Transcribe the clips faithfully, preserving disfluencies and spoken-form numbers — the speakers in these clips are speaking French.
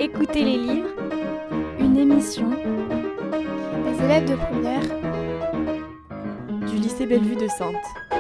Écoutez les livres, une émission des élèves de première du lycée Bellevue de Saintes.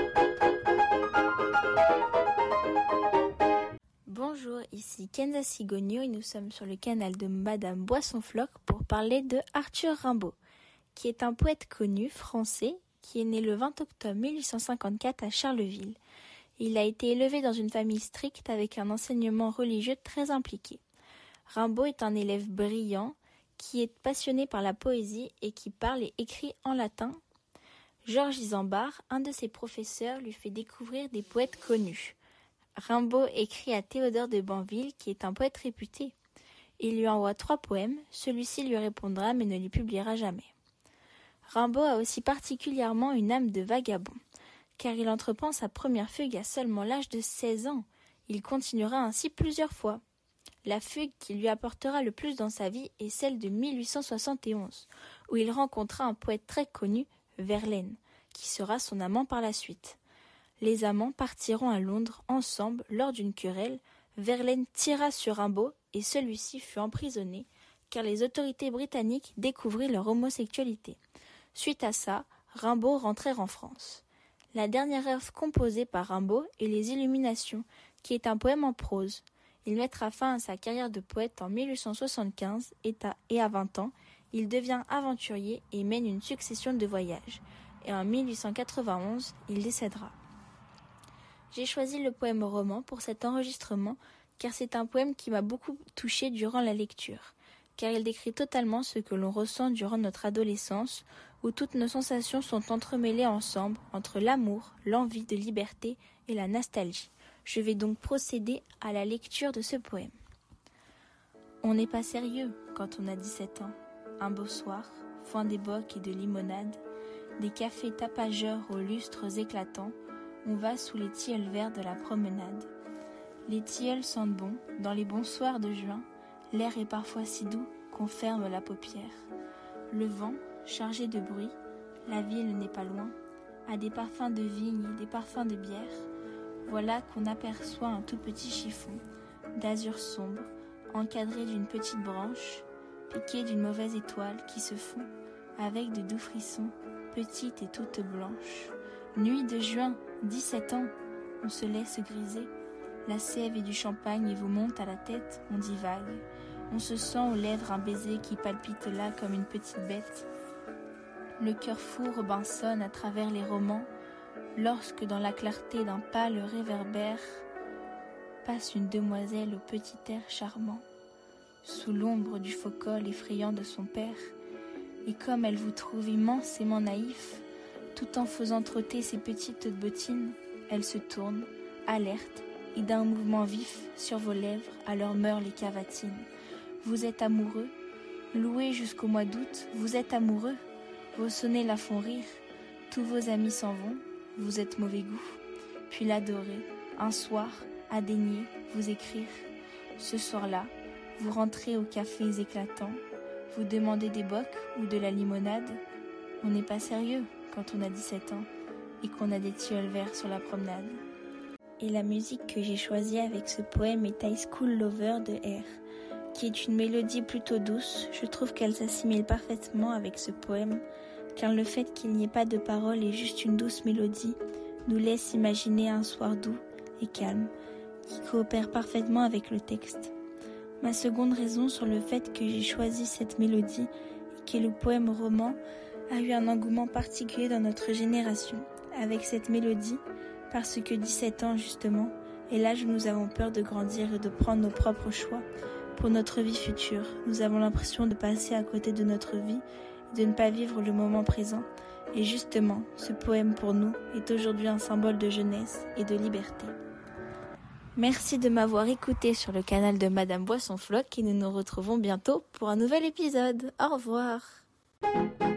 Bonjour, ici Kenza Sigogno et nous sommes sur le canal de Madame Boisson-Floc pour parler de Arthur Rimbaud, qui est un poète connu français qui est né le vingt octobre mille huit cent cinquante-quatre à Charleville. Il a été élevé dans une famille stricte avec un enseignement religieux très impliqué. Rimbaud est un élève brillant qui est passionné par la poésie et qui parle et écrit en latin. Georges Isambard, un de ses professeurs, lui fait découvrir des poètes connus. Rimbaud écrit à Théodore de Banville, qui est un poète réputé. Il lui envoie trois poèmes, celui-ci lui répondra mais ne les publiera jamais. Rimbaud a aussi particulièrement une âme de vagabond, car il entreprend sa première fugue à seulement l'âge de seize ans. Il continuera ainsi plusieurs fois. La fugue qui lui apportera le plus dans sa vie est celle de mille huit cent soixante et onze, où il rencontra un poète très connu, Verlaine, qui sera son amant par la suite. Les amants partiront à Londres ensemble lors d'une querelle. Verlaine tira sur Rimbaud et celui-ci fut emprisonné, car les autorités britanniques découvrirent leur homosexualité. Suite à ça, Rimbaud rentrèrent en France. La dernière œuvre composée par Rimbaud est Les Illuminations, qui est un poème en prose. Il mettra fin à sa carrière de poète en mille huit cent soixante-quinze et à, et à vingt ans, il devient aventurier et mène une succession de voyages. Et en mille huit cent quatre-vingt-onze, il décédera. J'ai choisi le poème roman pour cet enregistrement car c'est un poème qui m'a beaucoup touchée durant la lecture, car il décrit totalement ce que l'on ressent durant notre adolescence, où toutes nos sensations sont entremêlées ensemble entre l'amour, l'envie de liberté et la nostalgie. Je vais donc procéder à la lecture de ce poème. On n'est pas sérieux quand on a dix-sept ans. Un beau soir, foin d'éboc et de limonade, des cafés tapageurs aux lustres éclatants, on va sous les tilleuls verts de la promenade. Les tilleuls sentent bon, dans les bons soirs de juin, l'air est parfois si doux qu'on ferme la paupière. Le vent, chargé de bruit, la ville n'est pas loin, a des parfums de vigne et des parfums de bière. Voilà qu'on aperçoit un tout petit chiffon, d'azur sombre, encadré d'une petite branche, piqué d'une mauvaise étoile qui se fond, avec de doux frissons, petite et toute blanche. Nuit de juin, dix-sept ans, on se laisse griser, la sève et du champagne vous monte à la tête, on divague. On se sent aux lèvres un baiser qui palpite là comme une petite bête. Le cœur fou Robinson à travers les romans, lorsque dans la clarté d'un pâle réverbère passe une demoiselle au petit air charmant, sous l'ombre du faux col effrayant de son père, et comme elle vous trouve immensément naïf, tout en faisant trotter ses petites bottines, elle se tourne, alerte, et d'un mouvement vif sur vos lèvres alors meurent les cavatines. Vous êtes amoureux, loué jusqu'au mois d'août, vous êtes amoureux, vos sonnets la font rire, tous vos amis s'en vont, vous êtes mauvais goût. Puis l'adorer, un soir, à daigner, vous écrire. Ce soir-là, vous rentrez aux cafés éclatants, vous demandez des bocs ou de la limonade. On n'est pas sérieux quand on a dix-sept ans et qu'on a des tilleuls verts sur la promenade. Et la musique que j'ai choisie avec ce poème est High School Lover de R, qui est une mélodie plutôt douce. Je trouve qu'elle s'assimile parfaitement avec ce poème, car le fait qu'il n'y ait pas de paroles et juste une douce mélodie nous laisse imaginer un soir doux et calme, qui coopère parfaitement avec le texte. Ma seconde raison sur le fait que j'ai choisi cette mélodie et que le poème roman a eu un engouement particulier dans notre génération, avec cette mélodie, parce que dix-sept ans justement est l'âge où nous avons peur de grandir et de prendre nos propres choix pour notre vie future. Nous avons l'impression de passer à côté de notre vie et de ne pas vivre le moment présent. Et justement, ce poème pour nous est aujourd'hui un symbole de jeunesse et de liberté. Merci de m'avoir écouté sur le canal de Madame Boisson-Floc et nous nous retrouvons bientôt pour un nouvel épisode. Au revoir.